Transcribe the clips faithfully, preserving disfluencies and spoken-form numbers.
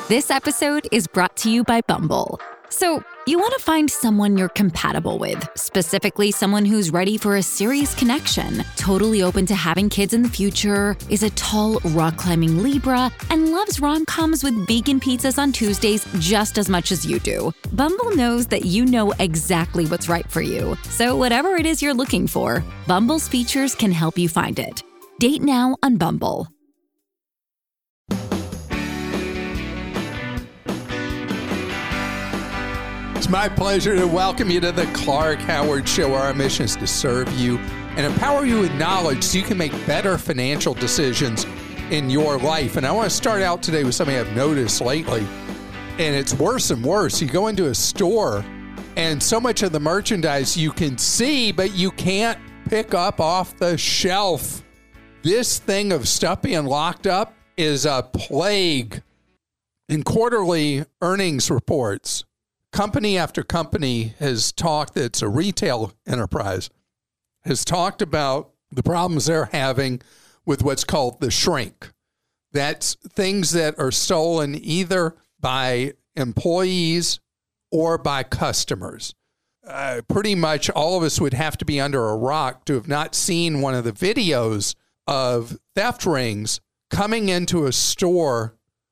This episode is brought to you by Bumble. So, you want to find someone you're compatible with, specifically someone who's ready for a serious connection, totally open to having kids in the future, is a tall, rock-climbing Libra, and loves rom-coms with vegan pizzas on Tuesdays just as much as you do. Bumble knows that you know exactly what's right for you. So whatever it is you're looking for, Bumble's features can help you find it. Date now on Bumble. It's my pleasure to welcome you to the Clark Howard Show. Our mission is to serve you and empower you with knowledge so you can make better financial decisions in your life. And I want to start out today with something I've noticed lately, and it's worse and worse. You go into a store, and so much of the merchandise you can see, but you can't pick up off the shelf. This thing of stuff being locked up is a plague. In quarterly earnings reports, company after company has talked, that it's a retail enterprise, has talked about the problems they're having with what's called the shrink. That's things that are stolen either by employees or by customers. Uh, pretty much all of us would have to be under a rock to have not seen one of the videos of theft rings coming into a store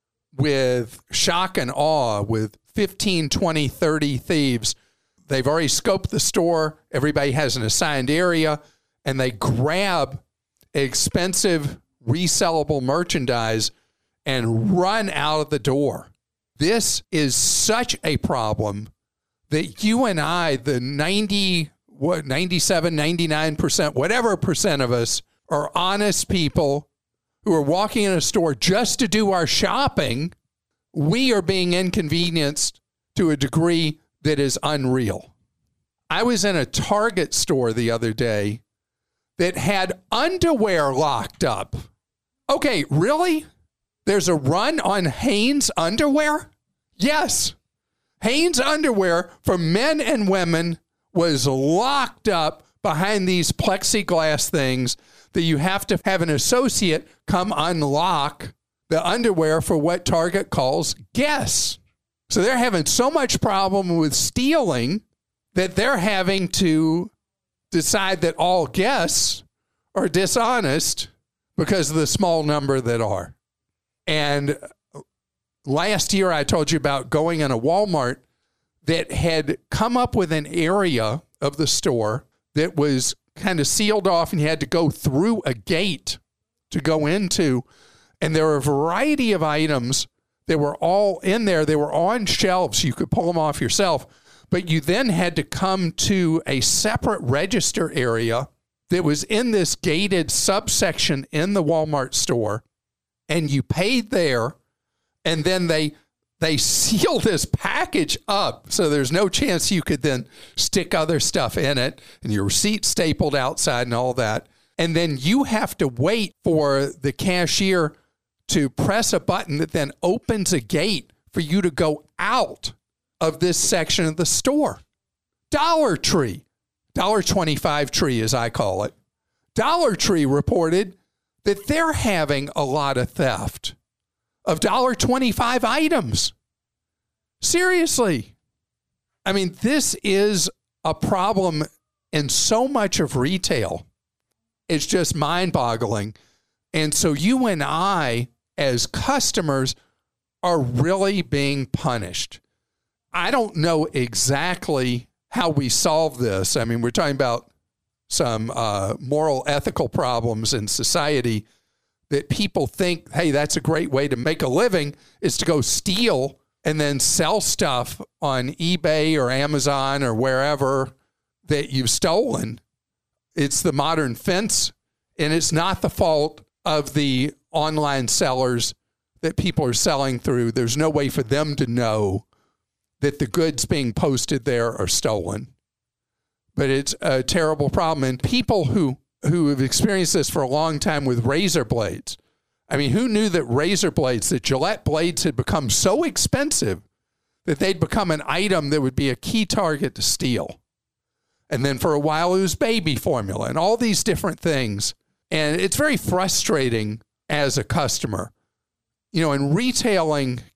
with shock and awe, with fifteen, twenty, thirty thieves. They've already scoped the store. Everybody has an assigned area, and they grab expensive resellable merchandise and run out of the door. This is such a problem that you and I, the ninety, what, ninety-seven, ninety-nine percent, whatever percent of us, are honest people who are walking in a store just to do our shopping. We are being inconvenienced to a degree that is unreal. I was in a Target store the other day that had underwear locked up. Okay, really? There's a run on Hanes underwear? Yes. Hanes underwear for men and women was locked up behind these plexiglass things that you have to have an associate come unlock the underwear for what Target calls guests. So they're having so much problem with stealing that they're having to decide that all guests are dishonest because of the small number that are. And last year I told you about going in a Walmart that had come up with an area of the store that was kind of sealed off, and you had to go through a gate to go into. And there were a variety of items that were all in there. They were on shelves. You could pull them off yourself. But you then had to come to a separate register area that was in this gated subsection in the Walmart store. And you paid there. And then they they seal this package up so there's no chance you could then stick other stuff in it, and your receipt stapled outside and all that. And then you have to wait for the cashier to press a button that then opens a gate for you to go out of this section of the store. Dollar Tree, Dollar twenty-five Tree as I call it, Dollar Tree reported that they're having a lot of theft of Dollar twenty-five items. Seriously. I mean, this is a problem in so much of retail. It's just mind-boggling. And so you and I, as customers, are really being punished. I don't know exactly how we solve this. I mean, we're talking about some uh, moral, ethical problems in society that people think, hey, that's a great way to make a living, is to go steal and then sell stuff on eBay or Amazon or wherever that you've stolen. It's the modern fence, and it's not the fault of the online sellers that people are selling through. There's no way for them to know that the goods being posted there are stolen. But it's a terrible problem. And people who, who have experienced this for a long time with razor blades, I mean, who knew that razor blades, that Gillette blades had become so expensive that they'd become an item that would be a key target to steal? And then for a while, it was baby formula and all these different things. And it's very frustrating as a customer. You know, in retailing,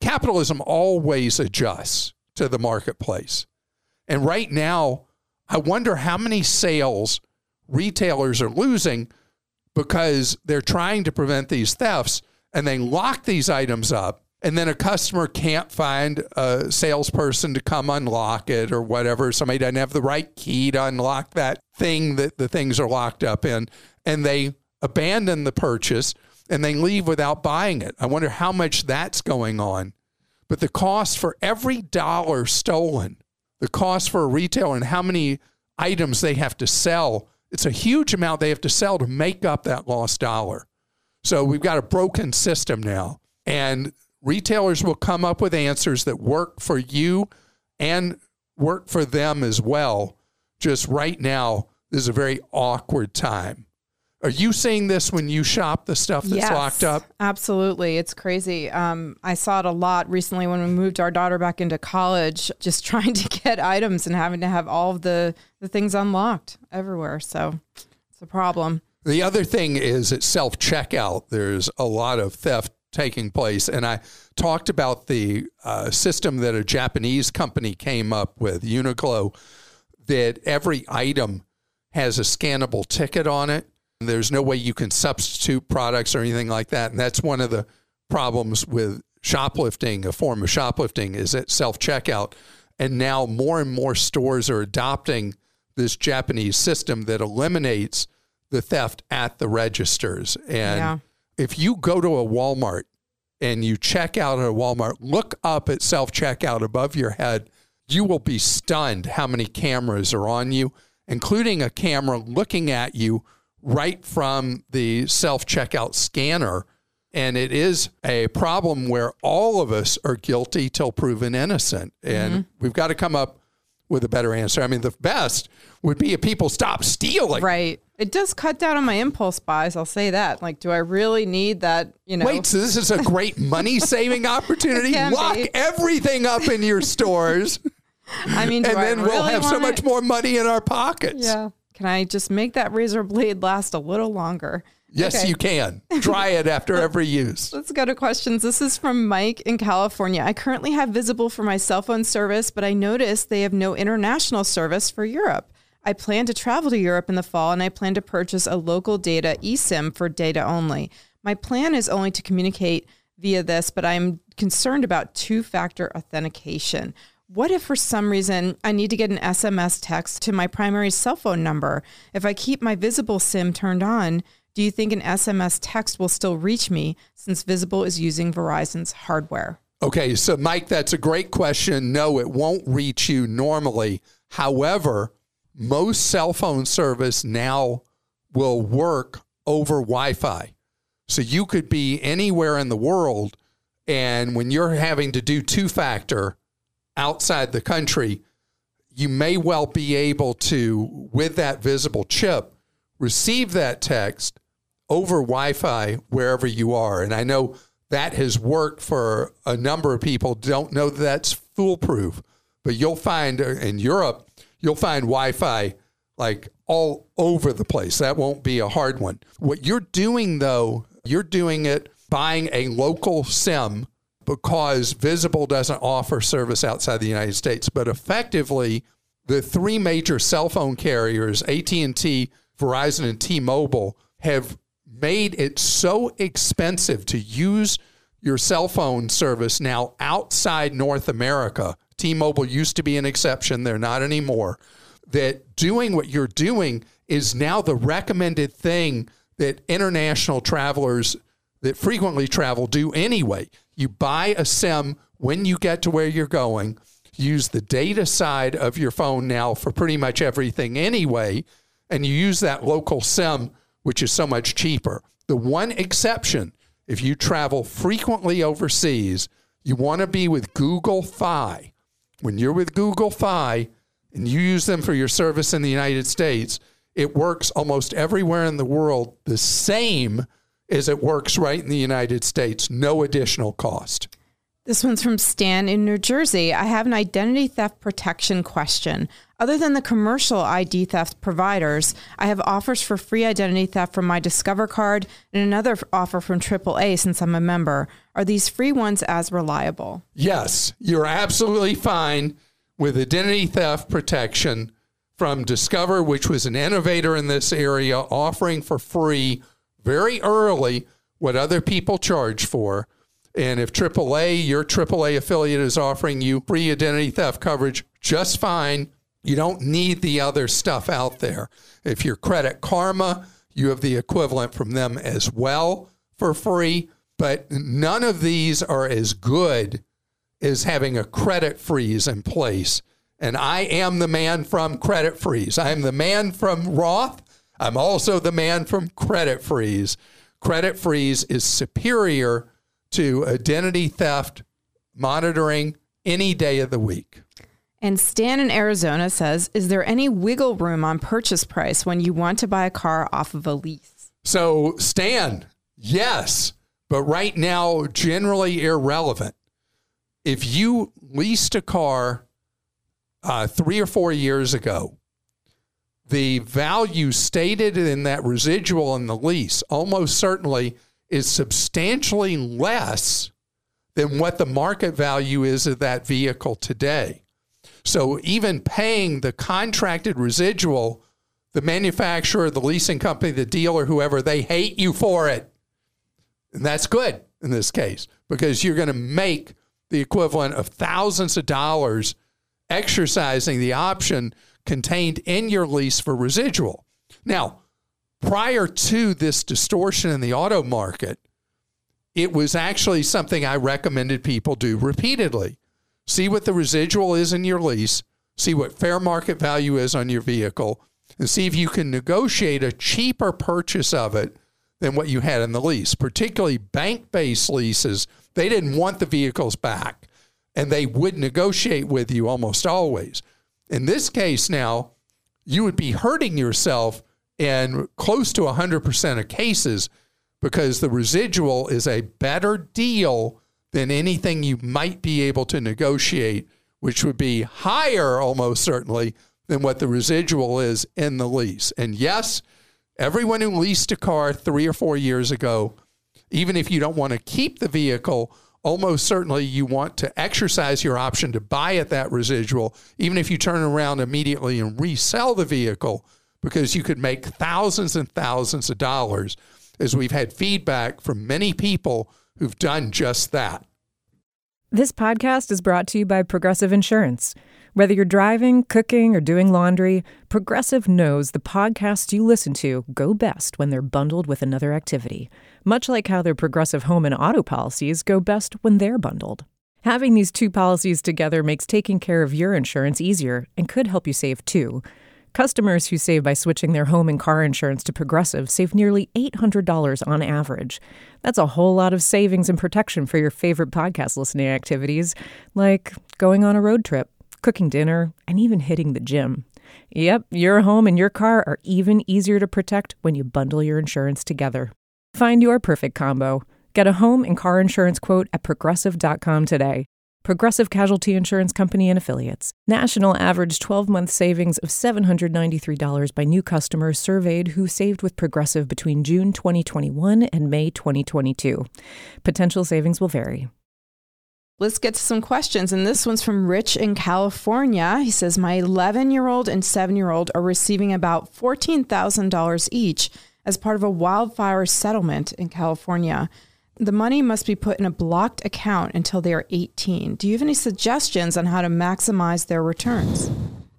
capitalism always adjusts to the marketplace. And right now, I wonder how many sales retailers are losing because they're trying to prevent these thefts and they lock these items up, and then a customer can't find a salesperson to come unlock it or whatever. Somebody doesn't have the right key to unlock that thing that the things are locked up in, and they abandon the purchase and they leave without buying it. I wonder how much that's going on. But the cost for every dollar stolen, the cost for a retailer and how many items they have to sell, it's a huge amount they have to sell to make up that lost dollar. So we've got a broken system now, and retailers will come up with answers that work for you and work for them as well. Just right now, this is a very awkward time. Are you seeing this when you shop the stuff that's yes, locked up? Absolutely. It's crazy. Um, I saw it a lot recently when we moved our daughter back into college, just trying to get items and having to have all of the, the things unlocked everywhere. So it's a problem. The other thing is at self-checkout, there's a lot of theft taking place. And I talked about the uh, system that a Japanese company came up with, Uniqlo, that every item has a scannable ticket on it. There's no way you can substitute products or anything like that. And that's one of the problems with shoplifting, a form of shoplifting, is at self-checkout. And now more and more stores are adopting this Japanese system that eliminates the theft at the registers. And yeah. if you go to a Walmart and you check out at a Walmart, look up at self-checkout above your head, you will be stunned how many cameras are on you, including a camera looking at you right from the self-checkout scanner. And it is a problem where all of us are guilty till proven innocent. And mm-hmm. we've got to come up with a better answer. I mean, the best would be if people stop stealing. Right. It does cut down on my impulse buys. I'll say that. Like, do I really need that? You know. Wait, so this is a great money-saving opportunity? Lock be. everything up in your stores. I mean, do and I then really we'll have so it? much more money in our pockets. Yeah. Can I just make that razor blade last a little longer? Yes, okay. You can. Try it after every use. Let's go to questions. This is from Mike in California. I currently have Visible for my cell phone service, but I noticed they have no international service for Europe. I plan to travel to Europe in the fall, and I plan to purchase a local data eSIM for data only. My plan is only to communicate via this, but I'm concerned about two-factor authentication. What if for some reason I need to get an S M S text to my primary cell phone number? If I keep my Visible SIM turned on, do you think an S M S text will still reach me since Visible is using Verizon's hardware? Okay, so Mike, that's a great question. No, it won't reach you normally. However, most cell phone service now will work over Wi-Fi. So you could be anywhere in the world, and when you're having to do two-factor outside the country, you may well be able to, with that Visible chip, receive that text over Wi-Fi wherever you are. And I know that has worked for a number of people. Don't know that that's foolproof, but you'll find in Europe, you'll find Wi-Fi like all over the place. That won't be a hard one. What you're doing, though, you're doing it buying a local SIM because Visible doesn't offer service outside the United States. But effectively, the three major cell phone carriers, A T and T, Verizon, and T-Mobile, have made it so expensive to use your cell phone service now outside North America. T-Mobile used to be an exception. They're not anymore. That doing what you're doing is now the recommended thing that international travelers that frequently travel do anyway. You buy a SIM when you get to where you're going. Use the data side of your phone now for pretty much everything anyway, and you use that local SIM, which is so much cheaper. The one exception, if you travel frequently overseas, you want to be with Google Fi. When you're with Google Fi and you use them for your service in the United States, it works almost everywhere in the world the same as it works right in the United States, no additional cost. This one's from Stan in New Jersey. I have an identity theft protection question. Other than the commercial I D theft providers, I have offers for free identity theft from my Discover card and another offer from triple A since I'm a member. Are these free ones as reliable? Yes, you're absolutely fine with identity theft protection from Discover, which was an innovator in this area, offering for free very early what other people charge for. And if triple A, your triple A affiliate is offering you free identity theft coverage, just fine. You don't need the other stuff out there. If you're Credit Karma, you have the equivalent from them as well for free. But none of these are as good as having a credit freeze in place. And I am the man from Credit Freeze. I am the man from Roth. I'm also the man from Credit Freeze. Credit Freeze is superior to identity theft monitoring any day of the week. And Stan in Arizona says, is there any wiggle room on purchase price when you want to buy a car off of a lease? So, Stan, yes, but right now, generally irrelevant. If you leased a car uh, three or four years ago, the value stated in that residual in the lease almost certainly is substantially less than what the market value is of that vehicle today. So even paying the contracted residual, the manufacturer, the leasing company, the dealer, whoever, they hate you for it. And that's good in this case, because you're going to make the equivalent of thousands of dollars exercising the option contained in your lease for residual. Now, prior to this distortion in the auto market, it was actually something I recommended people do repeatedly. See what the residual is in your lease, see what fair market value is on your vehicle, and see if you can negotiate a cheaper purchase of it than what you had in the lease. Particularly bank-based leases, they didn't want the vehicles back, and they would negotiate with you almost always. In this case now, you would be hurting yourself in close to one hundred percent of cases because the residual is a better deal than anything you might be able to negotiate, which would be higher almost certainly than what the residual is in the lease. And yes, everyone who leased a car three or four years ago, even if you don't want to keep the vehicle, almost certainly you want to exercise your option to buy at that residual, even if you turn around immediately and resell the vehicle, because you could make thousands and thousands of dollars, as we've had feedback from many people who've done just that. This podcast is brought to you by Progressive Insurance. Whether you're driving, cooking, or doing laundry, Progressive knows the podcasts you listen to go best when they're bundled with another activity, much like how their Progressive home and auto policies go best when they're bundled. Having these two policies together makes taking care of your insurance easier and could help you save too. Customers who save by switching their home and car insurance to Progressive save nearly eight hundred dollars on average. That's a whole lot of savings and protection for your favorite podcast listening activities, like going on a road trip, cooking dinner, and even hitting the gym. Yep, your home and your car are even easier to protect when you bundle your insurance together. Find your perfect combo. Get a home and car insurance quote at progressive dot com today. Progressive Casualty Insurance Company and Affiliates. National average twelve-month savings of seven hundred ninety-three dollars by new customers surveyed who saved with Progressive between June twenty twenty-one and May twenty twenty-two. Potential savings will vary. Let's get to some questions. And this one's from Rich in California. He says, my eleven-year-old and seven-year-old are receiving about fourteen thousand dollars each as part of a wildfire settlement in California. The money must be put in a blocked account until they are eighteen. Do you have any suggestions on how to maximize their returns?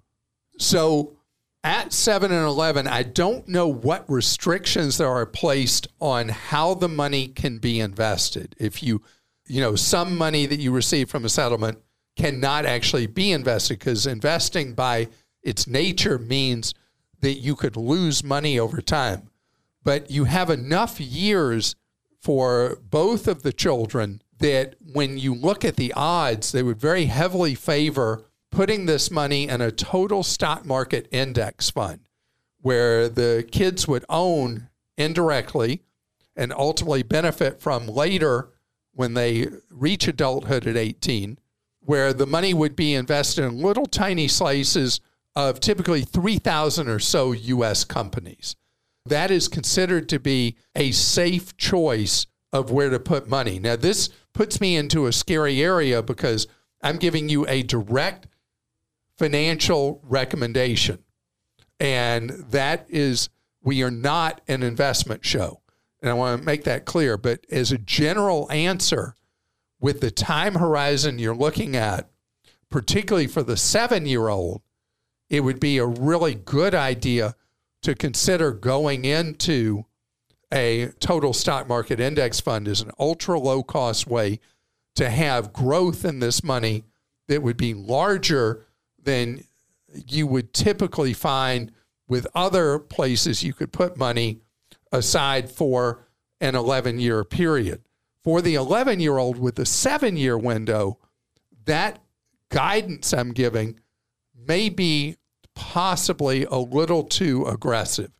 So at seven and eleven, I don't know what restrictions there are placed on how the money can be invested. If you, you know, some money that you receive from a settlement cannot actually be invested because investing by its nature means that you could lose money over time. But you have enough years for both of the children that when you look at the odds, they would very heavily favor putting this money in a total stock market index fund where the kids would own indirectly and ultimately benefit from later when they reach adulthood at eighteen, where the money would be invested in little tiny slices of typically three thousand or so U S companies. That is considered to be a safe choice of where to put money. Now, this puts me into a scary area because I'm giving you a direct financial recommendation. And that is, we are not an investment show. And I want to make that clear. But as a general answer, with the time horizon you're looking at, particularly for the seven-year-old, it would be a really good idea to consider going into a total stock market index fund as an ultra low-cost way to have growth in this money that would be larger than you would typically find with other places you could put money aside for an eleven-year period. For the eleven-year-old with the seven-year window, that guidance I'm giving may be possibly a little too aggressive.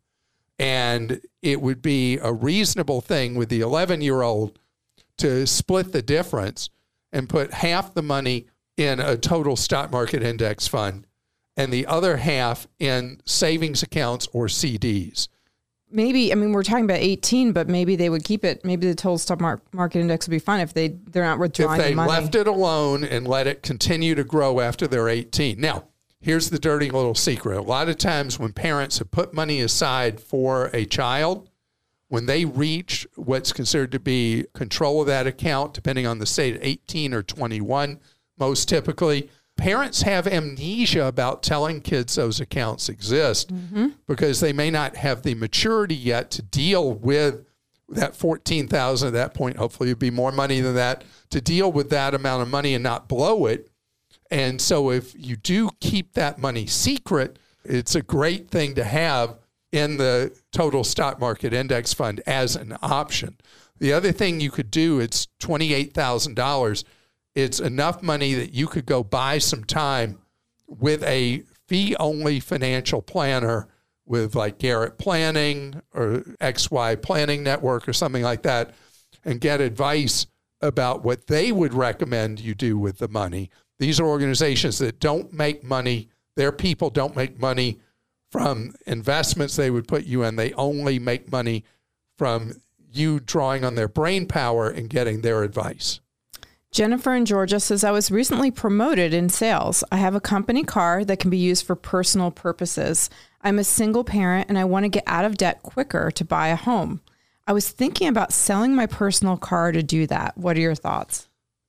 And it would be a reasonable thing with the eleven-year-old to split the difference and put half the money in a total stock market index fund and the other half in savings accounts or C Ds. Maybe, I mean, we're talking about eighteen, but maybe they would keep it. Maybe the total stock market index would be fine if they, they're not withdrawing the money. If they left it alone and let it continue to grow after they're eighteen. Now, here's the dirty little secret. A lot of times when parents have put money aside for a child, when they reach what's considered to be control of that account, depending on the state, eighteen or twenty-one, most typically, parents have amnesia about telling kids those accounts exist mm-hmm. because they may not have the maturity yet to deal with that fourteen thousand dollars at that point. Hopefully it'd be more money than that, to deal with that amount of money and not blow it. And so if you do keep that money secret, it's a great thing to have in the total stock market index fund as an option. The other thing you could do, it's twenty-eight thousand dollars. It's enough money that you could go buy some time with a fee-only financial planner with like Garrett Planning or X Y Planning Network or something like that and get advice about what they would recommend you do with the money. These are organizations that don't make money. Their people don't make money from investments they would put you in. They only make money from you drawing on their brain power and getting their advice. Jennifer in Georgia says, I was recently promoted in sales. I have a company car that can be used for personal purposes. I'm a single parent and I want to get out of debt quicker to buy a home. I was thinking about selling my personal car to do that. What are your thoughts?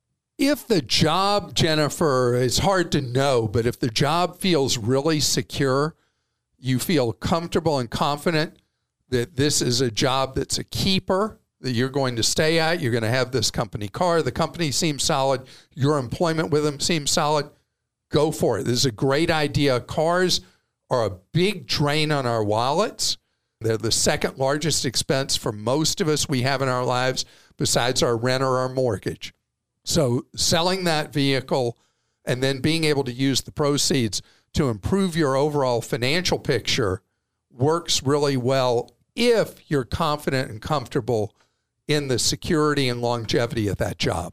If the job, Jennifer, it's hard to know, but if the job feels really secure, you feel comfortable and confident that this is a job that's a keeper, that you're going to stay at, you're going to have this company car, the company seems solid, your employment with them seems solid, go for it. This is a great idea. Cars are a big drain on our wallets. They're the second largest expense for most of us we have in our lives besides our rent or our mortgage. So selling that vehicle and then being able to use the proceeds to improve your overall financial picture works really well if you're confident and comfortable in the security and longevity of that job.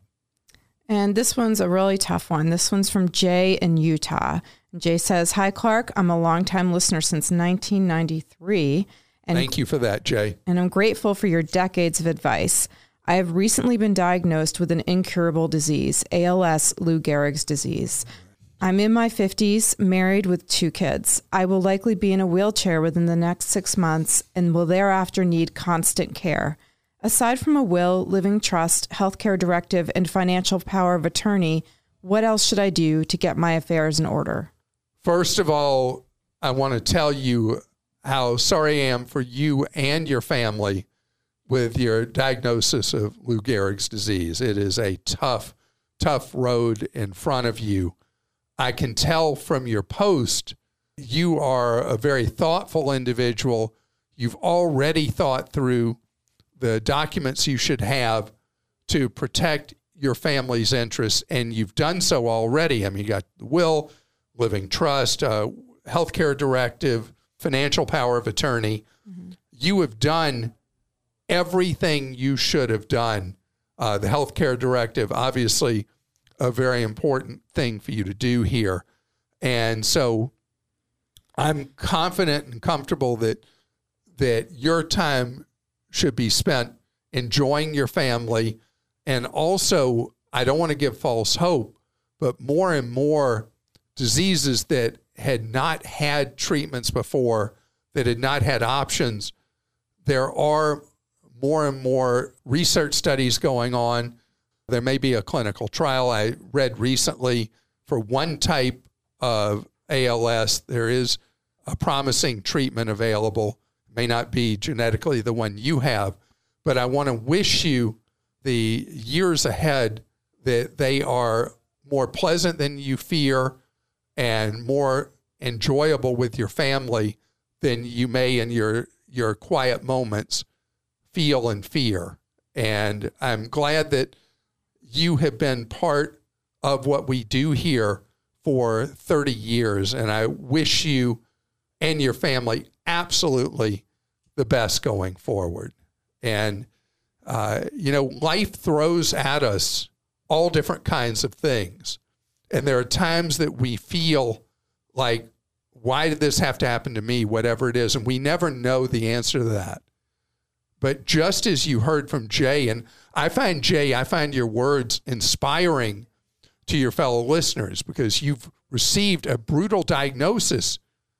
And this one's a really tough one. This one's from Jay in Utah. Jay says, hi, Clark. I'm a longtime listener since nineteen ninety-three. And, Thank you for that, Jay. And I'm grateful for your decades of advice. I have recently been diagnosed with an incurable disease, A L S, Lou Gehrig's disease. I'm in my fifties, married with two kids. I will likely be in a wheelchair within the next six months and will thereafter need constant care. Aside from a will, living trust, healthcare directive, and financial power of attorney, what else should I do to get my affairs in order? First of all, I want to tell you how sorry I am for you and your family with your diagnosis of Lou Gehrig's disease. It is a tough, tough road in front of you. I can tell from your post, you are a very thoughtful individual. You've already thought through the documents you should have to protect your family's interests, and you've done so already. I mean, you got the will, living trust, uh, healthcare directive, financial power of attorney. Mm-hmm. You have done everything you should have done Uh, the healthcare directive, obviously, a very important thing for you to do here. And so I'm confident and comfortable that that your time should be spent enjoying your family. And also, I don't want to give false hope, but more and more diseases that had not had treatments before, that had not had options, there are more and more research studies going on. There may be a clinical trial I read recently for one type of A L S. There is a promising treatment available. It may not be genetically the one you have, but I want to wish you the years ahead that they are more pleasant than you fear and more enjoyable with your family than you may in your, your quiet moments feel and fear. And I'm glad that you have been part of what we do here for thirty years. And I wish you and your family absolutely the best going forward. And, uh, you know, life throws at us all different kinds of things. And there are times that we feel like, why did this have to happen to me, whatever it is? And we never know the answer to that. But just as you heard from Jay, and I find, Jay, I find your words inspiring to your fellow listeners because you've received a brutal diagnosis,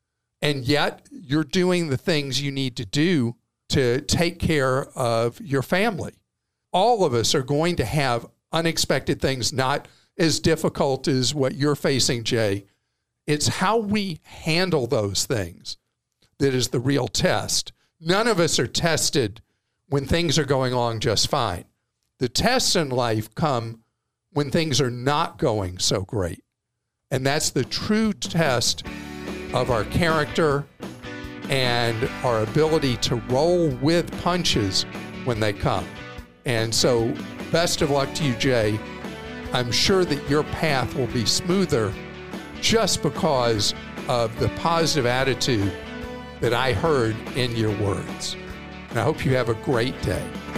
and yet you're doing the things you need to do to take care of your family. All of us are going to have unexpected things, not as difficult as what you're facing, Jay. It's how we handle those things that is the real test. None of us are tested when things are going along just fine. The tests in life come when things are not going so great. And that's the true test of our character and our ability to roll with punches when they come. And so best of luck to you, Jay. I'm sure that your path will be smoother just because of the positive attitude that I heard in your words. And I hope you have a great day.